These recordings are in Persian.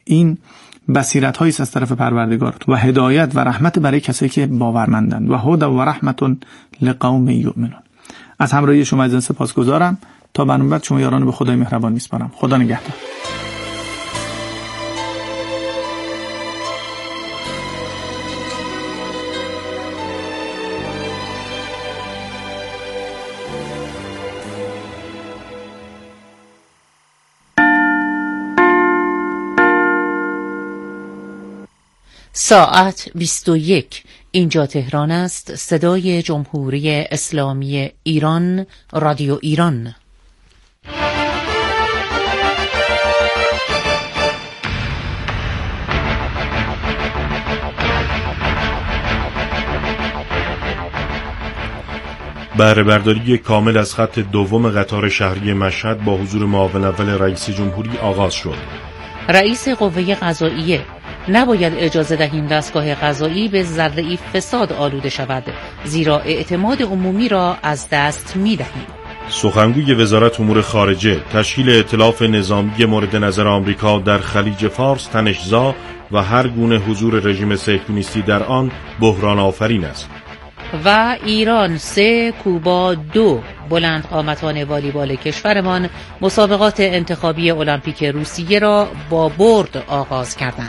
این بصیرت هایی است از طرف پروردگار و هدایت و رحمت برای کسایی که باورمندند و هدی و رحمت لقوم یؤمنون. از همراهی شما عزیزان سپاسگزارم. تا برنامه بعد شما یاران به خدای مهربان میسپارم. خدا نگهدار. ساعت 21. اینجا تهران است. صدای جمهوری اسلامی ایران، رادیو ایران. بهره برداری کامل از خط دوم قطار شهری مشهد با حضور معاون اول رئیس جمهوری آغاز شد. رئیس قوه قضاییه: نباید اجازه دهیم دستگاه قضایی به ذره‌ای فساد آلوده شود، زیرا اعتماد عمومی را از دست می‌دهیم. سخنگوی وزارت امور خارجه: تشکیل ائتلاف نظامی مورد نظر آمریکا در خلیج فارس تنش‌زا و هر گونه حضور رژیم صهیونیستی در آن بحران آفرین است. و ایران 3 کوبا 2 بلند قامتان والیبال کشورمان مسابقات انتخابی المپیک روسیه را با برد آغاز کردند.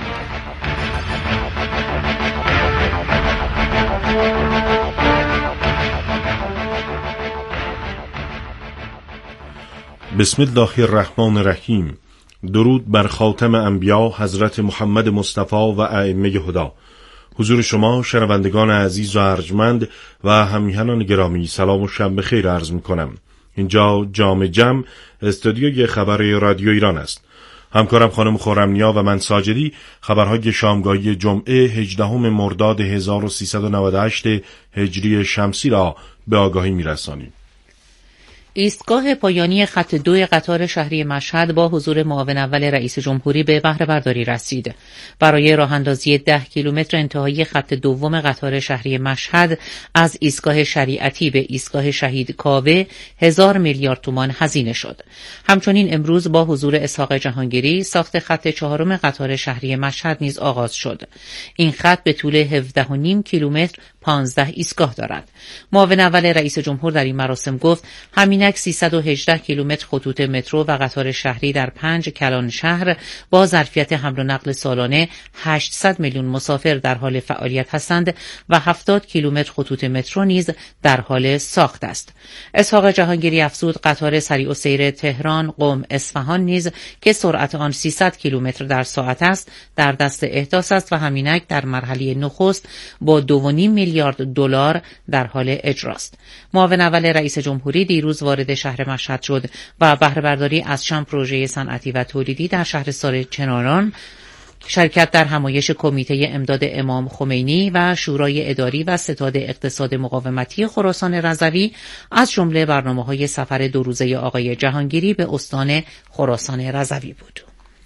بسم الله الرحمن الرحیم. درود بر خاتم انبیا حضرت محمد مصطفی و ائمه هدی. حضور شما شنوندگان عزیز و ارجمند و همیهنان گرامی سلام و شب بخیر عرض می‌کنم. اینجا جام جم استودیوی خبر رادیو ایران است. همکارم خانم خرمنیا و من ساجدی خبرهای شامگاهی جمعه 18 مرداد 1398 هجری شمسی را به آگاهی می‌رسانیم. ایستگاه پایانی خط 2 قطار شهری مشهد با حضور معاون اول رئیس جمهوری به بهره برداری رسید. برای راه اندازی 10 کیلومتر انتهایی خط دوم قطار شهری مشهد از ایستگاه شریعتی به ایستگاه شهید کاوه 1000 میلیارد تومان هزینه شد. همچنین امروز با حضور اسحاق جهانگیری ساخت خط 4 قطار شهری مشهد نیز آغاز شد. این خط به طول 17.5 کیلومتر 15 ایستگاه دارد. معاون اول رئیس جمهور در این مراسم گفت همینک 318 کیلومتر خطوط مترو و قطار شهری در 5 کلان شهر با ظرفیت حمل و نقل سالانه 800 میلیون مسافر در حال فعالیت هستند و 70 کیلومتر خطوط مترو نیز در حال ساخت است. اسحاق جهانگیری افزود قطار سریع السیر تهران قم اصفهان نیز که سرعت آن 300 کیلومتر در ساعت است در دست احداث است و همینک در مرحله نخست با 2.5 میلیارد دلار در حال اجراست. معاون اول رئیس جمهوری دیروز وارد شهر مشهد شد و بهره برداری از 6 پروژه صنعتی و تولیدی در شهرستان چناران، شرکت در همایش کمیته امداد امام خمینی و شورای اداری و ستاد اقتصاد مقاومتی خراسان رضوی از جمله برنامه‌های سفر 2 روزه آقای جهانگیری به استان خراسان رضوی بود.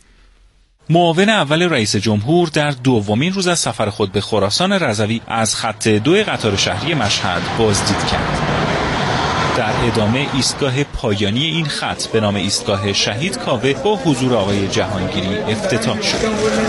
معاون اول رئیس جمهور در دومین روز از سفر خود به خراسان رضوی از خط 2 قطار شهری مشهد بازدید کرد. در ادامه ایستگاه پایانی این خط به نام ایستگاه شهید کاوه با حضور آقای جهانگیری افتتاح شد.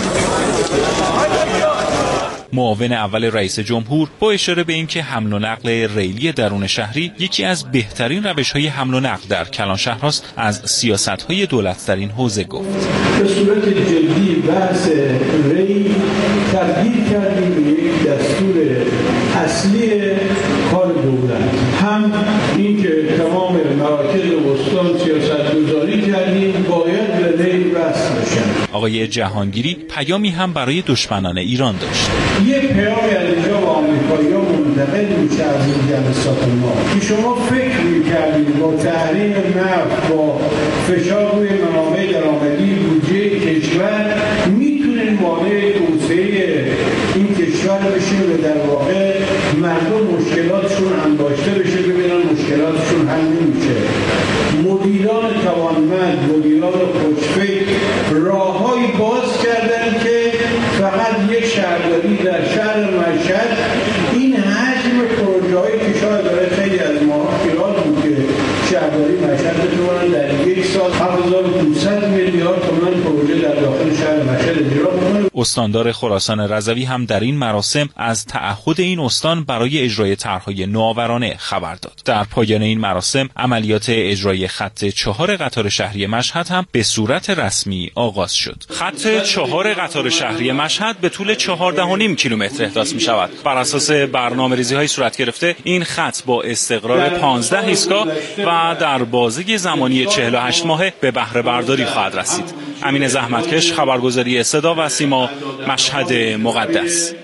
معاون اول رئیس جمهور با اشاره به اینکه حمل و نقل ریلی درون شهری یکی از بهترین روش‌های حمل و نقل در کلان شهرهاست، از سیاست‌های دولت در این حوزه گفت. به صورت جدی بحث ریل تبدیل کردیم به یک دستور اصلی کار دولت. هم این که تمام مراکز استان سیاست‌گذاری کردیم باید به ریل وصل بشن. آقای جهانگیری پیامی هم برای دشمنان ایران داشت. یک پیامی از اینجا به آمریکایی‌ها منتقل میشه از این جلسات ما که شما فکر می‌کردید با تحریم نفت، با فشار روی منابع درآمدی بودجه کشور میتونید مانع توسعه این کشور بشه و در واقع مردم مشکلاتشون انباشته بشه، ببینن مشکلاتشون حل نمیشه. مدیران توانمند، مدیران خوشفکر راههایی باز کردن که فقط یک شهرداری در شهر مشهد این حجم پروژه‌هایی که شاید برای خیلی از ما خیال بود که شهرداری مشهد بتونن در یک سال 7500 میلیارد تومان پروژه در داخل شهر مشهد اجرا بکنه. استاندار خراسان رضوی هم در این مراسم از تعهد این استان برای اجرای طرح‌های نوآورانه خبر داد. در پایان این مراسم عملیات اجرای خط 4 قطار شهری مشهد هم به صورت رسمی آغاز شد. خط 4 قطار شهری مشهد به طول 14.5 کیلومتر احداث می‌شود. بر اساس برنامه‌ریزی‌های صورت گرفته این خط با استقرار 15 ایستگاه و در بازه زمانی 48 ماهه به بهره برداری خواهد رسید. امین زحمتکش، خبرگزاری صدا و سیما، مشهد مقدس.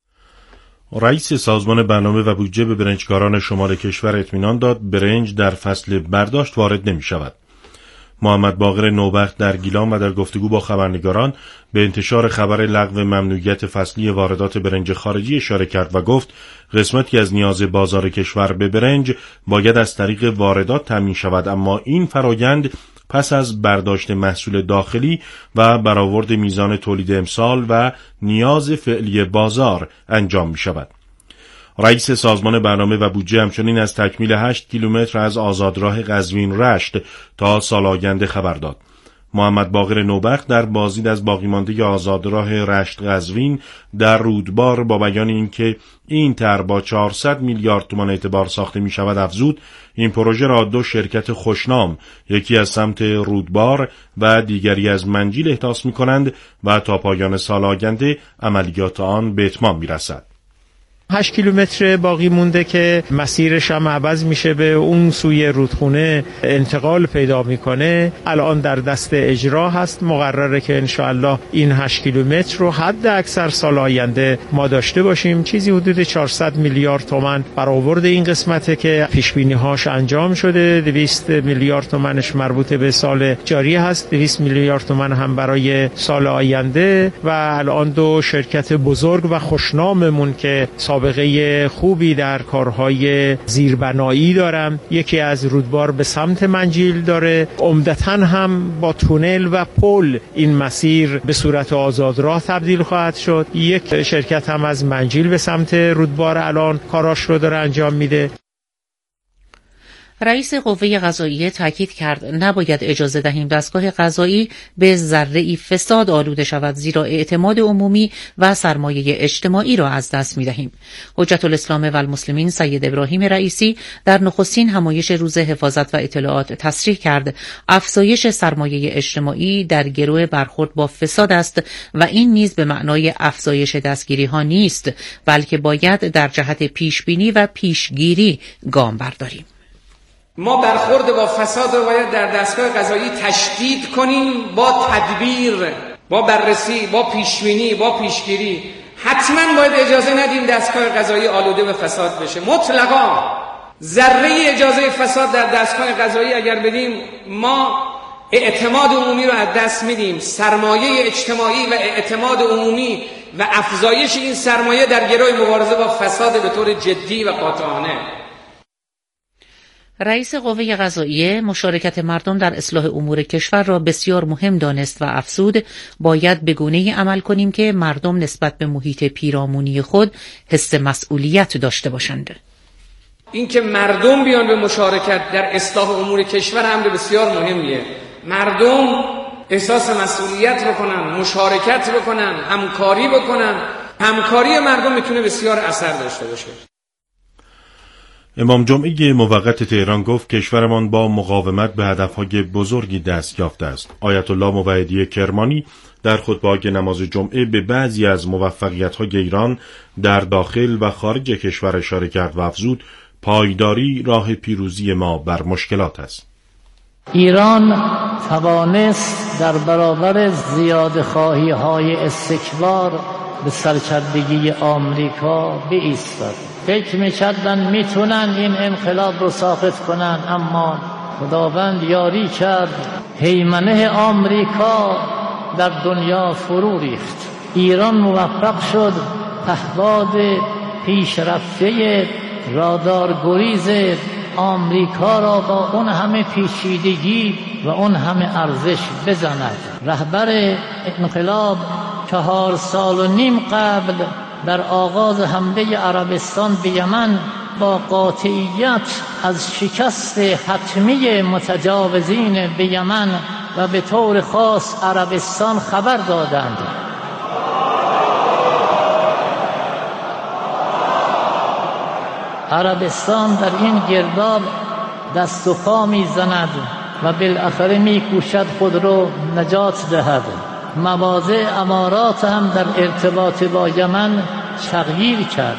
رئیس سازمان برنامه و بودجه به برنجکاران شمال کشور اطمینان داد برنج در فصل برداشت وارد نمی شود. محمد باقر نوبخت در گیلان و در گفتگو با خبرنگاران به انتشار خبر لغو ممنوعیت فصلی واردات برنج خارجی اشاره کرد و گفت قسمتی از نیاز بازار کشور به برنج باید از طریق واردات تامین شود، اما این فرایند پس از برداشت محصول داخلی و برآورد میزان تولید امسال و نیاز فعلی بازار انجام می شود. رئیس سازمان برنامه و بودجه همچنین از تکمیل 8 کیلومتر از آزادراه قزوین رشت تا سال آینده خبر داد. محمد باقر نوبخت در بازدید از باقیمانده آزادراه رشت قزوین در رودبار با بیان اینکه این طرح با 400 میلیارد تومان اعتبار ساخته می شود افزود این پروژه را 2 شرکت خوشنام، یکی از سمت رودبار و دیگری از منجیل احداث می کنند و تا پایان سال آینده عملیات آن به اتمام می رسد. 8 کیلومتر باقی مونده که مسیرش هم عوض میشه، به اون سوی رودخونه انتقال پیدا میکنه. الان در دست اجرا هست، مقرره که انشاءالله این 8 کیلومتر رو حد اکثر سال آینده ما داشته باشیم. چیزی حدود 400 میلیارد تومان برآورد این قسمته که پیش بینی هاش انجام شده. 200 میلیارد تومانش مربوط به سال جاری هست، 200 میلیارد تومان هم برای سال آینده و الان 2 شرکت بزرگ و خوشناممون که سابقه خوبی در کارهای زیربنایی دارم. یکی از رودبار به سمت منجیل داره، عمدتاً هم با تونل و پل این مسیر به صورت آزادراه تبدیل خواهد شد. یک شرکت هم از منجیل به سمت رودبار الان کاراش رو داره انجام میده. رئیس قوه قضاییه تاکید کرد نباید اجازه دهیم دستگاه قضایی به ذره‌ای فساد آلوده شود، زیرا اعتماد عمومی و سرمایه اجتماعی را از دست می‌دهیم. حجت الاسلام و المسلمین سید ابراهیم رئیسی در نخستین همایش روز حفاظت و اطلاعات تصریح کرد افزایش سرمایه اجتماعی در گرو برخورد با فساد است و این نیز به معنای افزایش دستگیری‌ها نیست، بلکه باید در جهت پیشبینی و پیشگیری گام برداریم. ما برخورد با فساد رو باید در دستگاه قضایی تشدید کنیم، با تدبیر، با بررسی، با پیشبینی، با پیشگیری. حتما باید اجازه ندیم دستگاه قضایی آلوده به فساد بشه. مطلقا ذره اجازه فساد در دستگاه قضایی اگر بدیم ما اعتماد عمومی رو از دست میدیم. سرمایه اجتماعی و اعتماد عمومی و افزایش این سرمایه در گروه مبارزه با فساد به طور جدی و قاطعانه. رئیس قوه قضاییه مشارکت مردم در اصلاح امور کشور را بسیار مهم دانست و افزود باید به گونه‌ای عمل کنیم که مردم نسبت به محیط پیرامونی خود حس مسئولیت داشته باشند. این که مردم بیان به مشارکت در اصلاح امور کشور امر بسیار مهمیه. مردم احساس مسئولیت بکنن، مشارکت بکنن، همکاری بکنن. همکاری مردم میتونه بسیار اثر داشته باشه. امام جمعه موقت تهران گفت کشورمان با مقاومت به هدفهای بزرگی دست یافته است. آیت الله موحدی کرمانی در خطبه نماز جمعه به بعضی از موفقیت‌های ایران در داخل و خارج کشور اشاره کرد و افزود پایداری راه پیروزی ما بر مشکلات است. ایران توانست در برابر زیادخواهی‌های استکبار به سرکردگی آمریکا بایستد. فکر می‌کردن میتونن این انقلاب رو ساقط کنن، اما خداوند یاری کرد، هیمنه آمریکا در دنیا فرو ریخت. ایران موفق شد پهپاد پیشرفته رادارگریز آمریکا را با اون همه پیچیدگی و اون همه ارزش بزند. رهبر انقلاب 4.5 سال قبل در آغاز حمله عربستان به یمن با قاطعیت از شکست حتمی متجاوزین به یمن و به طور خاص عربستان خبر دادند. عربستان در این گرداب دست و پا می‌زند و بالاخره می‌کوشد خود را نجات دهد. مواضع امارات هم در ارتباط با یمن تغییر کرد.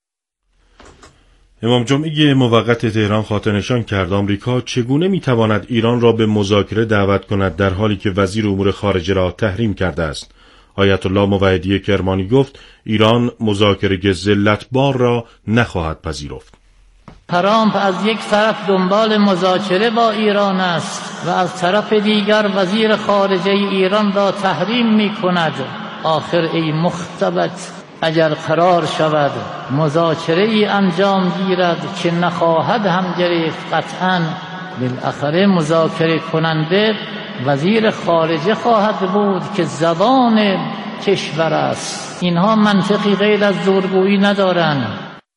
امام جمعه موقت تهران خاطرنشان کرد آمریکا چگونه میتواند ایران را به مذاکره دعوت کند در حالی که وزیر امور خارجه را تحریم کرده است. آیت الله موحدی کرمانی گفت ایران مذاکره ذلتبار را نخواهد پذیرفت. ترامپ از یک طرف دنبال مذاکره با ایران است و از طرف دیگر وزیر خارجه ایران را تحریم می کند. آخر ای مختبط، اگر قرار شود مذاکره ای انجام گیرد که نخواهد هم گرفت، قطعاً بالاخره مذاکره کننده وزیر خارجه خواهد بود که زبان کشور است. اینها منطقی غیر از زورگویی ندارند.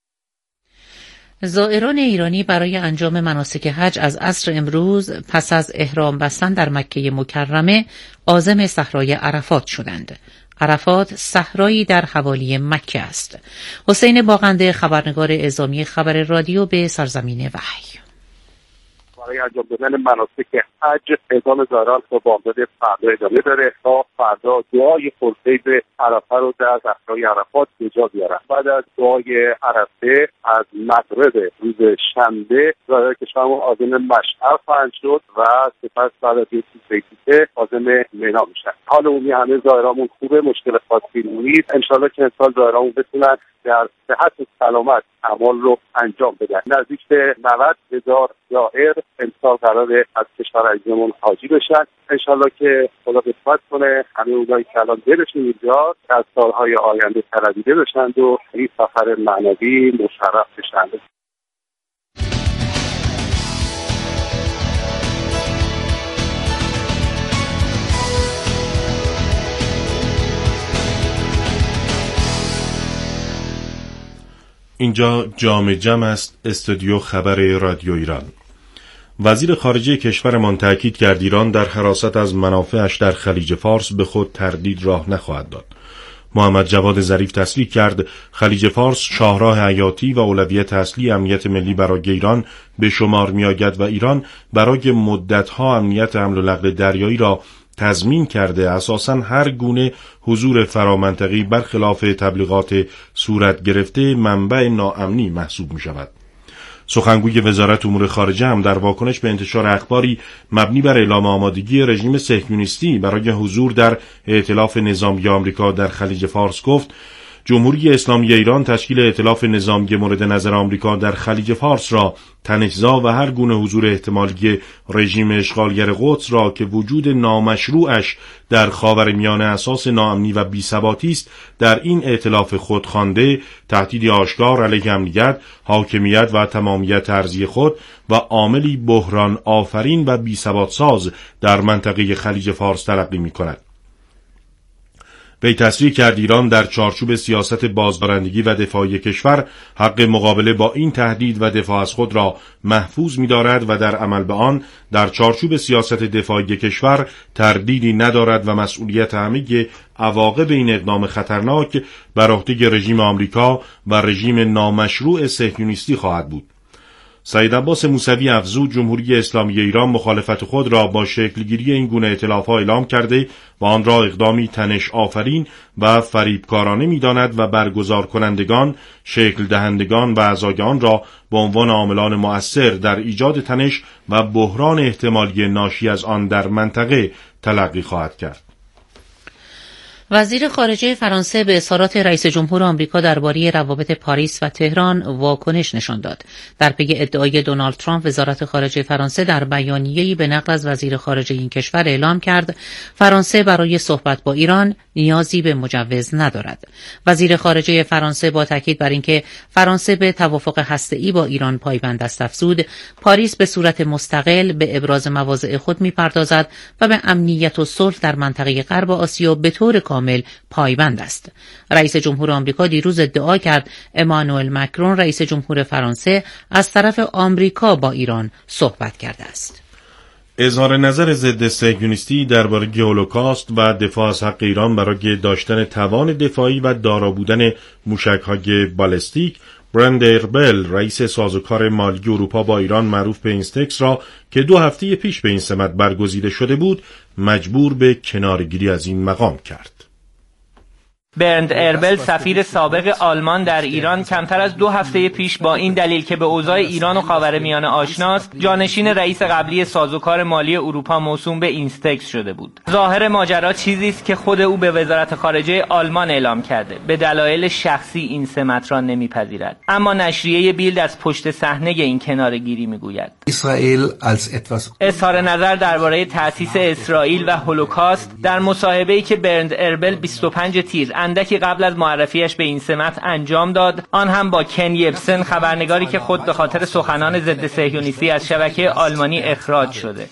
زائران ایرانی برای انجام مناسک حج از عصر امروز پس از احرام بستن در مکه مکرمه عازم صحرای عرفات شدند. عرفات صحرایی در حوالی مکه است. حسین باغنده، خبرنگار اعزامی خبر رادیو به سرزمین وحی. برای انجام دادن مناسک حج اعزام زائران تا بامداد فردا ادامه داره تا فردا دعای خلفید عرفه رو در صحرای عرفات به جا بیارن. بعد از دعای عرفه از مغرب روز شنبه زائران کشورمون عازم مشعر خواهند شد و سپس بعد از یک دقیقه عازم مینا میشن. حال عمومی همه زائرامون خوبه، مشکل خاصی نیست. انشالله که امسال زائرامون بتونن در صحت و سلامت اعمال رو انجام بدن. نزدیک به 90,000 زائر امسال قراره از کشور عزیزمون حاجی بشن. انشالله که خدا قسمت کنه همه اونایی که الان دلشون اینجا در سالهای آینده تردیده بشند و این سفر معنوی مشرف بشند. اینجا جام جم است، استودیو خبر رادیو ایران. وزیر خارجه کشورمان تاکید کرد ایران در حراست از منافعش در خلیج فارس به خود تردید راه نخواهد داد. محمد جواد ظریف تصریح کرد خلیج فارس شاهراه حیاتی و اولویت اصلی امنیت ملی برای ایران به شمار می‌آید و ایران برای مدت‌ها امنیت حمل و نقل دریایی را تضمین کرده اساساً هر گونه حضور فرامنطقی برخلاف تبلیغات صورت گرفته منبع ناامنی محسوب می شود. سخنگوی وزارت امور خارجه هم در واکنش به انتشار اخباری مبنی بر اعلام آمادگی رژیم صهیونیستی برای حضور در ائتلاف نظامی آمریکا در خلیج فارس گفت جمهوری اسلامی ایران تشکیل ائتلاف نظامی مورد نظر آمریکا در خلیج فارس را تنش‌زا و هر گونه حضور احتمالی رژیم اشغالگر قدس را که وجود نامشروعش در خاورمیانه اساس ناامنی و بی‌ثباتی است در این ائتلاف خود خوانده، تهدیدی آشکار علیه امنیت، حاکمیت و تمامیت ارضی خود و عاملی بحران آفرین و بی‌ثبات ساز در منطقه خلیج فارس تلقی می‌کند. وی تصریح کرد ایران در چارچوب سیاست بازدارندگی و دفاعی کشور حق مقابله با این تهدید و دفاع از خود را محفوظ می‌دارد و در عمل به آن در چارچوب سیاست دفاعی کشور تردیدی ندارد و مسئولیت همه عواقب این اقدام خطرناک بر عهده رژیم آمریکا و رژیم نامشروع صهیونیستی خواهد بود. سید عباس موسوی افزود جمهوری اسلامی ایران مخالفت خود را با شکلگیری این گونه ائتلاف‌ها اعلام کرده و آن را اقدامی تنش آفرین و فریبکارانه می‌داند و برگزار کنندگان، شکل دهندگان و اعضای آن را به عنوان عاملان مؤثر در ایجاد تنش و بحران احتمالی ناشی از آن در منطقه تلقی خواهد کرد. وزیر خارجه فرانسه به اظهارات رئیس جمهور آمریکا درباره روابط پاریس و تهران واکنش نشان داد. در پی ادعای دونالد ترامپ، وزارت خارجه فرانسه در بیانیه‌ای به نقل از وزیر خارجه این کشور اعلام کرد فرانسه برای صحبت با ایران نیازی به مجوز ندارد. وزیر خارجه فرانسه با تاکید بر اینکه فرانسه به توافق هسته‌ای با ایران پایبند است افزود پاریس به صورت مستقل به ابراز مواضع خود می‌پردازد و به امنیت و صلح در منطقه غرب آسیا به طور کامل پایبند است. رئیس جمهور آمریکا دیروز ادعا کرد امانوئل مکرون رئیس جمهور فرانسه از طرف آمریکا با ایران صحبت کرده است. اظهار نظر ضد صهیونیستی درباره هولوکاست و دفاع از حق ایران برای داشتن توان دفاعی و دارا بودن موشک‌های بالستیک برند اربل رئیس سازوکار مالی اروپا با ایران معروف به اینستکس را که 2 هفته پیش به این سمت برگزیده شده بود مجبور به کنارگیری از این مقام کرد. برند اربل سفیر سابق آلمان در ایران کمتر از 2 هفته پیش با این دلیل که به اوضاع ایران و خاورمیانه آشناست، جانشین رئیس قبلی سازوکار مالی اروپا موسوم به اینستکس شده بود. ظاهر ماجرا چیزی است که خود او به وزارت خارجه آلمان اعلام کرده. به دلایل شخصی این سمت را نمیپذیرد. اما نشریه بیلد از پشت صحنه این کناره‌گیری میگوید. اظهار نظر درباره تأسیس اسرائیل و هولوکاست در مصاحبه‌ای که برند اربل 25 تیر اندکی قبل از معرفیش به این سمت انجام داد، آن هم با کن یبسن، خبرنگاری که خود به خاطر سخنان ضد صهیونیستی از شبکه آلمانی اخراج شده.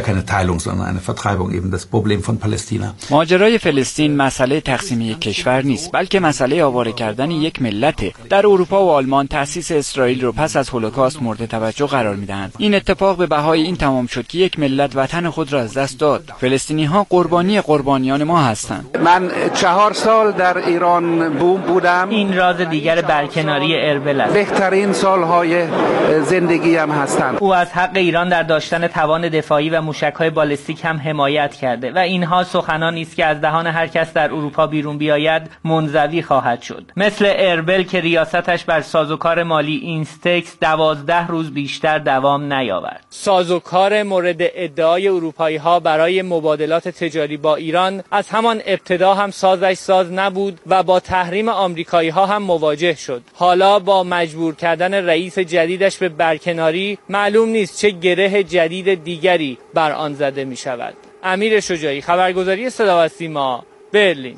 ماجرای فلسطین مسئله تقسیم یک کشور نیست، بلکه مسئله آواره کردن یک ملته. در اروپا و آلمان تأسیس اسرائیل رو پس از هولوکاست مورد توجه قرار میدهند. این اتفاق به بهای این تمام شد که یک ملت وطن خود را از دست داد. فلسطینی‌ها قربانی قربانیان ما هستند. من 4 سال در ایران بودم. این راز دیگر برکناری اربل است. بهترین سالهای زندگیم هستند. او از حق ایران در داشتن توان دفاعی و موشک‌های بالستیک هم حمایت کرده و اینها سخنانی است که از دهان هر کس در اروپا بیرون بیاید منزوی خواهد شد. مثل اربل که ریاستش بر سازوکار مالی اینستکس 12 روز بیشتر دوام نیاورد. سازوکار مورد ادعای اروپایی‌ها برای مبادلات تجاری با ایران از همان ابتدا هم سازش ساز نبود و با تحریم آمریکایی‌ها هم مواجه شد. حالا با مجبور کردن رئیس جدیدش به برکناری معلوم نیست چه گره جدید دیگری بر آن زده می شود. امیر شجاعی، خبرگزاری صدا و سیما، برلین.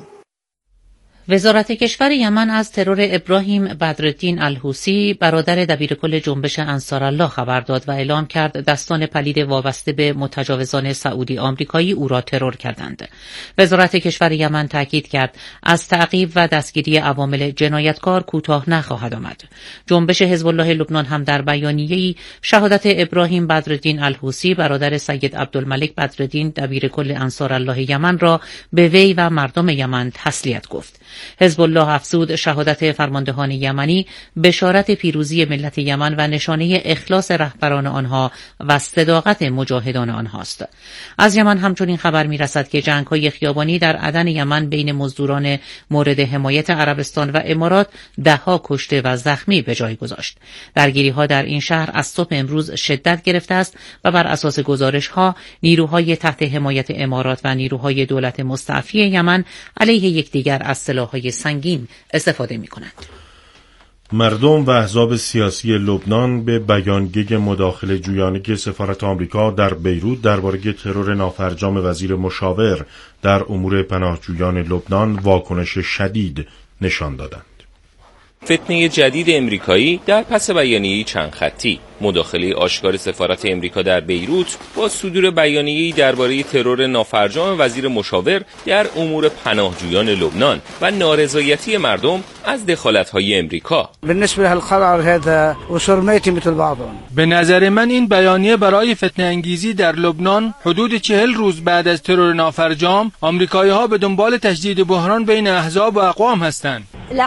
وزارت کشور یمن از ترور ابراهیم بدرالدین الحوثی برادر دبیرکل جنبش انصارالله خبر داد و اعلام کرد دستان پلید وابسته به متجاوزان سعودی آمریکایی او را ترور کردند. وزارت کشور یمن تاکید کرد از تعقیب و دستگیری عوامل جنایتکار کوتاه نخواهد آمد. جنبش حزب الله لبنان هم در بیانیه‌ای شهادت ابراهیم بدرالدین الحوثی برادر سید عبدالملک بدرالدین دبیرکل انصارالله یمن را به وی و مردم یمن تسلیت گفت. حزب الله افزود شهادت فرماندهان یمنی بشارت پیروزی ملت یمن و نشانه اخلاص رهبران آنها و صداقت مجاهدان آنهاست. از یمن همچنین خبر می‌رسد که جنگ‌های خیابانی در عدن یمن بین مزدوران مورد حمایت عربستان و امارات 10 کشته و زخمی به جای گذاشت. درگیری‌ها در این شهر از صبح امروز شدت گرفته است و بر اساس گزارش‌ها نیروهای تحت حمایت امارات و نیروهای دولت مستعفی یمن علیه یکدیگر از سلاح‌های سنگین استفاده می‌کنند. مردم و احزاب سیاسی لبنان به بیانیه مداخله جویانه سفارت آمریکا در بیروت درباره ترور نافرجام وزیر مشاور در امور پناهجویان لبنان واکنش شدید نشان دادند. فتنه جدید امریکایی در پس بیانیه‌ای چند خطی، مداخله آشکار سفارت امریکا در بیروت با صدور بیانیه‌ای درباره ترور نافرجام وزیر مشاور در امور پناهجویان لبنان و نارضایتی مردم از دخالت‌های امریکا. به نظر من این بیانیه برای فتنه انگیزی در لبنان حدود 40 روز بعد از ترور نافرجام آمریکایی‌ها به دنبال تجدید بحران بین احزاب و اقوام هستند.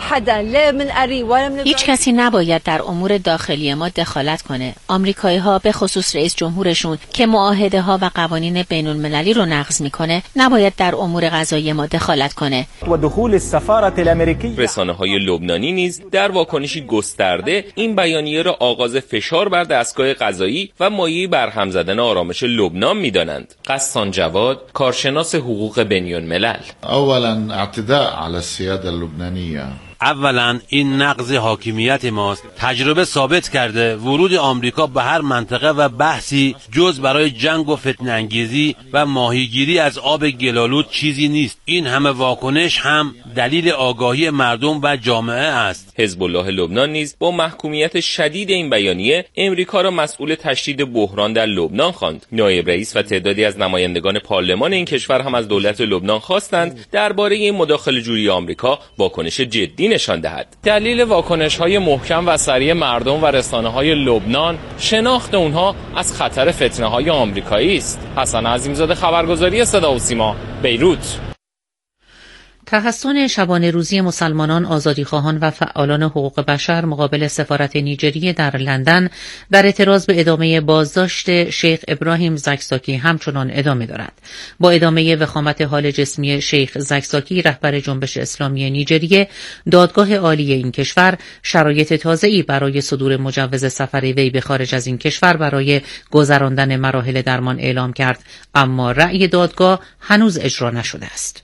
هیچ کسی نباید در امور داخلی ما دخالت کنه. آمریکایی‌ها به خصوص رئیس جمهورشون که معاهده‌ها و قوانین بین‌المللی رو نقض میکنه نباید در امور قضایی ما دخالت کنه. رسانه‌های لبنانی نیز در واکنشی گسترده این بیانیه را آغاز فشار بر دستگاه قضایی و مایه‌ای برهم زدن آرامش لبنان می‌دانند. قسان جواد، کارشناس حقوق بین‌الملل: اولا اعتداء على السيادة اللبنانية. اولا این نقض حاکمیت ماست. تجربه ثابت کرده ورود آمریکا به هر منطقه و بحثی جز برای جنگ و فتنه انگیزی و ماهیگیری از آب گلالود چیزی نیست. این همه واکنش هم دلیل آگاهی مردم و جامعه است. حزب الله لبنان نیز با محکومیت شدید این بیانیه امریکا را مسئول تشدید بحران در لبنان خواند. نایب رئیس و تعدادی از نمایندگان پارلمان این کشور هم از دولت لبنان خواستند درباره این مداخله‌جویی آمریکا واکنش جدی نشان دهد. دلیل واکنش‌های محکم و سریع مردم و رسانه‌های لبنان شناخت اونها از خطر فتنه‌های آمریکایی است. حسن عظیمزاده، خبرگزاری صدا و سیما، بیروت. تحسن شبانه روزی مسلمانان، آزادیخواهان و فعالان حقوق بشر مقابل سفارت نیجریه در لندن در اعتراض به ادامه بازداشت شیخ ابراهیم زکزاکی همچنان ادامه دارد. با ادامه وخامت حال جسمی شیخ زکزاکی، رهبر جنبش اسلامی نیجریه، دادگاه عالی این کشور شرایط تازه‌ای برای صدور مجوز سفر وی به خارج از این کشور برای گذراندن مراحل درمان اعلام کرد، اما رأی دادگاه هنوز اجرا نشده است.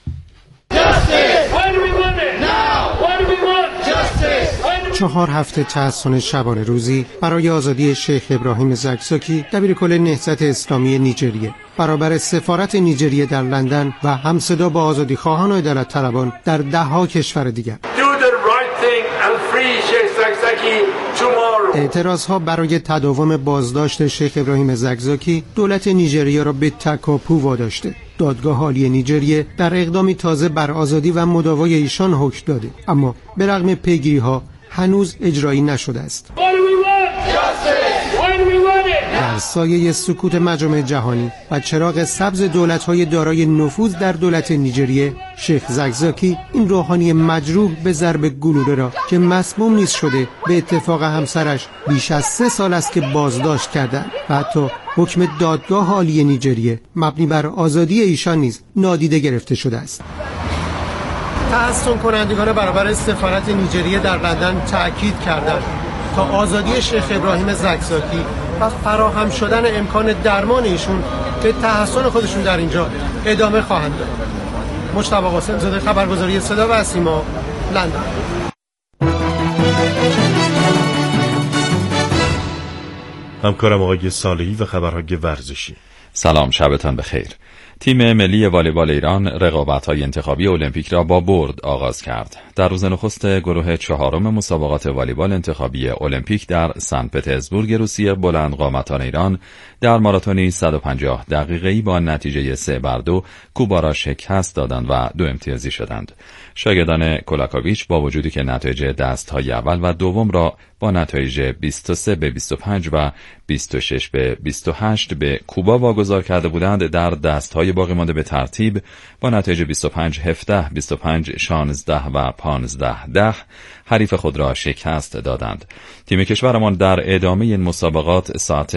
4 هفته تحسن شبانه روزی برای آزادی شیخ ابراهیم زکزاکی، دبیرکل نهضت اسلامی نیجریه، برابر سفارت نیجریه در لندن و همصدا با آزادیخواهان و عدالت طلبان در 10 کشور دیگر. اعتراضها برای تداوم بازداشت شیخ ابراهیم زکزاکی دولت نیجریه را به تکاپو واداشته. دادگاه عالی نیجریه در اقدامی تازه بر آزادی و مداوای ایشان حکم داده، اما به رغم پیگیری‌ها هنوز اجرایی نشده است. در سایه سکوت مجامع جهانی و چراغ سبز دولت‌های دارای نفوذ در دولت نیجریه، شیخ زکزاکی این روحانی مجروح به ضرب گلوله را که مسموم نیز شده به اتفاق همسرش بیش از 3 سال است که بازداشت کردند و حتی حکم دادگاه عالی نیجریه مبنی بر آزادی ایشان نیز نادیده گرفته شده است. تحسن کنندگان برابر سفارت نیجریه در لندن تأکید کردند تا آزادی شیخ ابراهیم زکزاکی و فراهم شدن امکان درمان ایشون به تحسن خودشون در اینجا ادامه خواهند داد. مجتبی قاسم زاده، خبرگزاری صدا و سیما، لندن. همکارم آقای صالحی و خبرهای ورزشی. سلام، شبتان بخیر. تیم ملی والیبال ایران رقابت‌های انتخابی المپیک را با برد آغاز کرد. در روز نخست گروه 4 مسابقات والیبال انتخابی المپیک در سن پترزبورگ روسیه، بلندقامتان ایران در ماراتونی 150 دقیقه‌ای با نتیجه 3-2 کوبا را شکست دادند و 2 امتیازی شدند. شاگردان کولاکوویچ با وجودی که نتایج دست‌های اول و دوم را با نتایج 23-25 و 26-28 به کوبا واگذار کرده بودند، در دست‌های باقی مانده به ترتیب با نتایج 25-17، 25-16 و 15-10 حریف خود را شکست دادند. تیم کشورمان در ادامه این مسابقات ساعت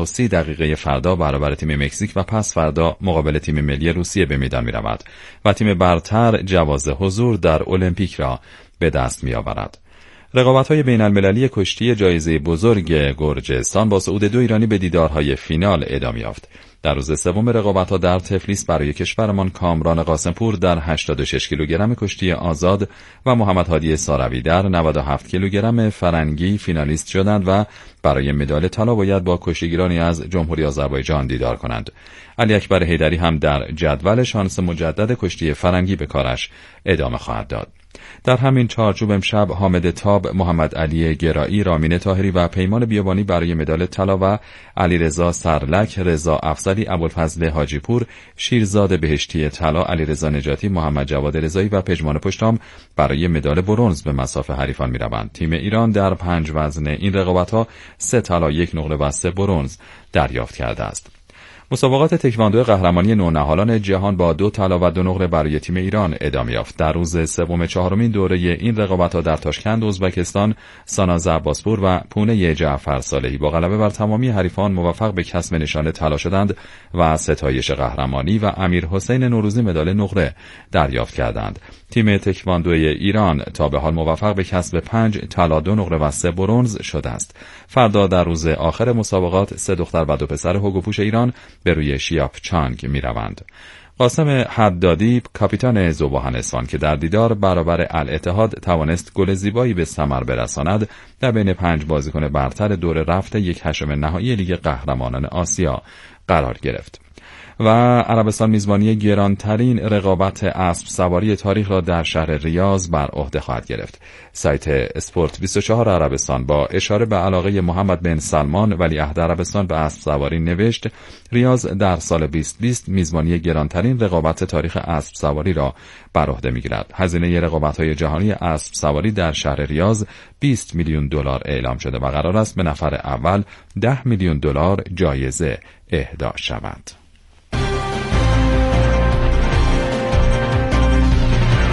17:30 فردا برابر تیم مکزیک و پس فردا مقابل تیم ملی روسیه به میدان می‌رود و تیم برتر جواز حضور در المپیک را به دست می‌آورد. رقابت‌های بین‌المللی کشتی جایزه بزرگ گرجستان با صعود 2 ایرانی به دیدارهای فینال ادامه یافت. در روز سوم رقابت‌ها در تفلیس برای کشورمان کامران قاسمپور در 86 کیلوگرم کشتی آزاد و محمد هادی ساروی در 97 کیلوگرم فرنگی فینالیست شدند و برای مدال طلا باید با کشتیگیرانی از جمهوری آذربایجان دیدار کنند. علی اکبر حیدری هم در جدول شانس مجدد کشتی فرنگی به کارش ادامه خواهد داد. در همین چارچوب امشب حامد تاب، محمد علی گرایی، رامین طاهری و پیمان بیابانی برای مدال طلا و علیرضا سرلک، رضا افضلی، ابوالفضل حاجی پور، شیرزاد بهشتی طلا، علیرضا نجاتی، محمد جواد رضایی و پژمان پشتام برای مدال برنز به مصاف حریفان می‌روند. تیم ایران در 5 وزن این رقابت‌ها 3 طلا، 1 نقره و 3 برنز دریافت کرده است. مسابقات تکواندو قهرمانی نونهالان جهان با 2 طلا و 2 نقره برای تیم ایران ادامه یافت. در روز سوم 4مین دوره این رقابت‌ها در تاشکند ازبکستان، ساناز عباسپور و پونه جعفر صالحی با غلبه بر تمامی حریفان موفق به کسب نشان طلا شدند و ستایش قهرمانی و امیر حسین نوروزی مدال نقره دریافت کردند. تیم تکواندوی ایران تا به حال موفق به کسب 5 طلا، 2 نقره و 3 برنز شده است. فردا در روز آخر مسابقات 3 دختر و 2 پسر هوگوپوش ایران به روی شیاپ چانگ می روند. قاسم حدادی، کاپیتان ذوباهن اصفهان که در دیدار برابر الاتحاد توانست گل زیبایی به ثمر برساند، در بین 5 بازیکن برتر دور رفت 1/8 نهایی لیگ قهرمانان آسیا قرار گرفت. و عربستان میزبانی گرانترین رقابت اسب سواری تاریخ را در شهر ریاض بر عهده خواهد گرفت. سایت اسپورت 24 عربستان با اشاره به علاقه محمد بن سلمان ولیعهد عربستان به اسب سواری نوشت: ریاض در سال 2020 میزبانی گرانترین رقابت تاریخ اسب سواری را بر عهده می‌گیرد. هزینه رقابت‌های جهانی اسب سواری در شهر ریاض 20 میلیون دلار اعلام شده و قرار است به نفر اول 10 میلیون دلار جایزه اهدا شود.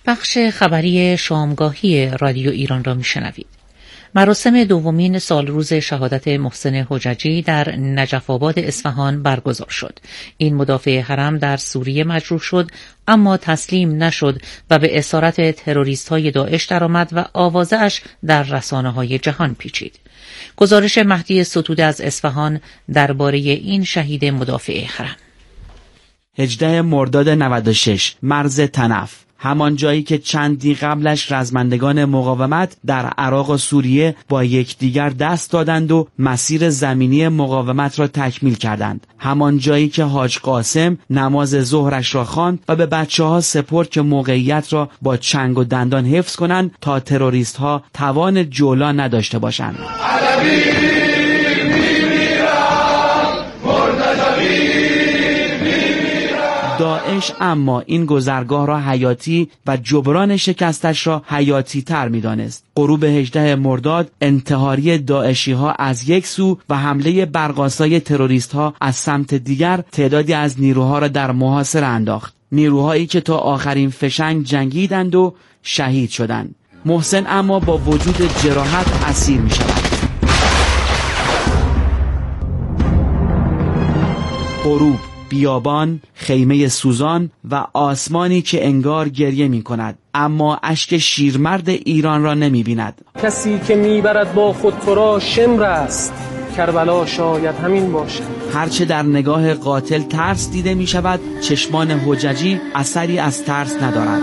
بخش خبری شامگاهی رادیو ایران را میشنوید. مراسم دومین سالروز شهادت محسن حججی در نجف آباد اصفهان برگزار شد. این مدافع حرم در سوریه مجروح شد اما تسلیم نشد و به اسارت تروریست‌های داعش درآمد و آوازه‌اش در رسانه‌های جهان پیچید. گزارش مهدی ستوده از اصفهان درباره این شهید مدافع حرم. 18 مرداد 96 مرز تنف، همان جایی که چندی قبلش رزمندگان مقاومت در عراق و سوریه با یکدیگر دست دادند و مسیر زمینی مقاومت را تکمیل کردند، همان جایی که حاج قاسم نماز ظهرش را خواند و به بچه‌ها سپرد که موقعیت را با چنگ و دندان حفظ کنند تا تروریست‌ها توان جولا نداشته باشند. داعش اما این گذرگاه را حیاتی و جبران شکستش را حیاتی تر می دانست. غروب 18 مرداد انتحاری داعشی ها از یک سو و حمله برق‌آسای تروریست ها از سمت دیگر تعدادی از نیروها را در محاصره انداخت. نیروهایی که تا آخرین فشنگ جنگیدند و شهید شدند. محسن اما با وجود جراحت اسیر می شود. غروب، بیابان، خیمه سوزان و آسمانی که انگار گریه می کند، اما اشک شیرمرد ایران را نمی بیند. کسی که می برد با خود تو را شمر است، کربلا شاید همین باشد. هرچه در نگاه قاتل ترس دیده می شود، چشمان حججی اثری از ترس ندارد.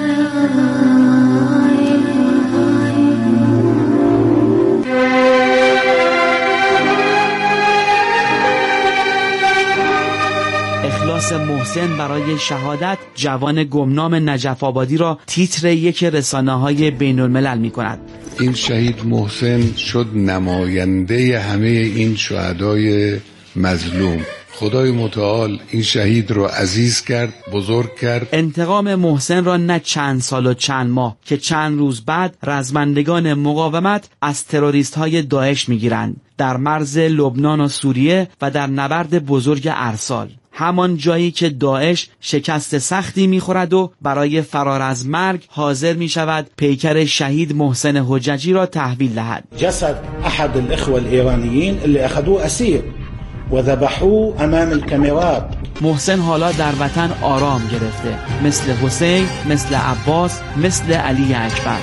محسن برای شهادت جوان گمنام نجف آبادی را تیتر یک رسانه‌های بین‌الملل می‌کند. این شهید محسن شد نماینده همه این شهدای مظلوم. خدای متعال این شهید را عزیز کرد، بزرگ کرد. انتقام محسن را نه چند سال و چند ماه که چند روز بعد رزمندگان مقاومت از تروریست‌های داعش می‌گیرند در مرز لبنان و سوریه و در نبرد بزرگ ارسال، همان جایی که داعش شکست سختی می‌خورد و برای فرار از مرگ حاضر می‌شود پیکر شهید محسن حججی را تحویل دهد. جسد احد الاخوه الايرانيين اللي اخذوه اسير وذبحوه امام الكاميرات. محسن حالا در وطن آرام گرفته، مثل حسین، مثل عباس، مثل علی اکبر.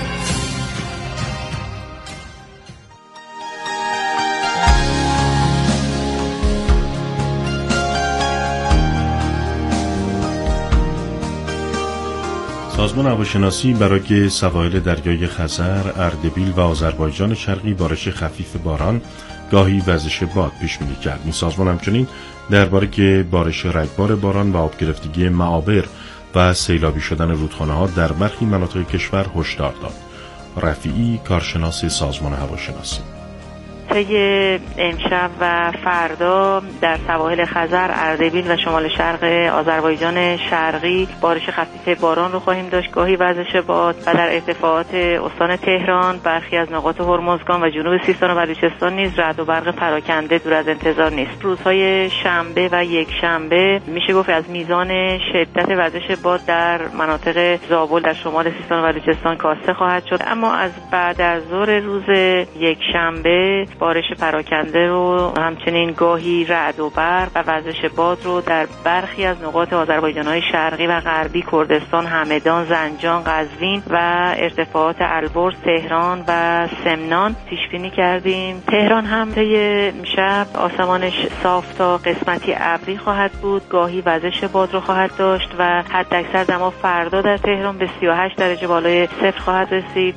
سازمان هواشناسی برای سواحل دریای خزر، اردبیل و آذربایجان شرقی بارش خفیف باران گاهی وزش باد پیش بینی کرد. این سازمان همچنین درباره بارش رگبار باران و آب گرفتگی معابر و سیلابی شدن رودخانه‌ها در برخی مناطق کشور هشدار داد. رفیعی، کارشناس سازمان هواشناسی: طی امشب و فردا در سواحل خزر، اردبیل و شمال شرق آذربایجان شرقی بارش خفیف باران رو خواهیم داشت، گاهی وزش باد، و در ارتفاعات استان تهران، برخی از نقاط هرمزگان و جنوب سیستان و بلوچستان نیز رعد و برق پراکنده دور از انتظار نیست. روزهای شنبه و یک شنبه میشه گفت از میزان شدت وزش باد در مناطق زابل در شمال سیستان و بلوچستان کاسته خواهد شد، اما از بعد از ظهر روز یک شنبه بارش پراکنده رو همچنین گاهی رعد و برق و وزش باد رو در برخی از نقاط آذربایجان‌های شرقی و غربی، کردستان، همدان، زنجان، قزوین و ارتفاعات البرز، تهران و سمنان پیش بینی کردیم. تهران هم طی شب آسمانش صاف تا قسمتی ابری خواهد بود، گاهی وزش باد رو خواهد داشت و حداکثر دما فردا در تهران به 38 درجه بالای صفر خواهد رسید.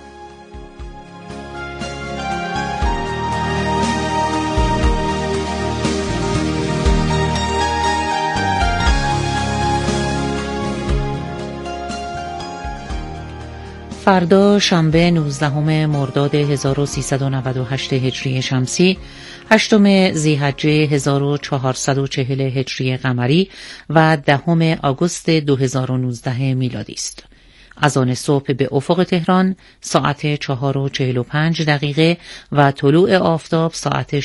فردا شنبه 19 مرداد 1398 هجری شمسی، 8 ذی‌حجه 1440 هجری قمری و 10 آگوست 2019 میلادی است. اذان صبح به افق تهران ساعت 4:45 و طلوع آفتاب ساعت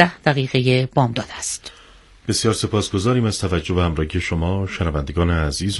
6:19 بامداد است. بسیار سپاسگزاریم از توجه و همراهی شما شنوندگان عزیز.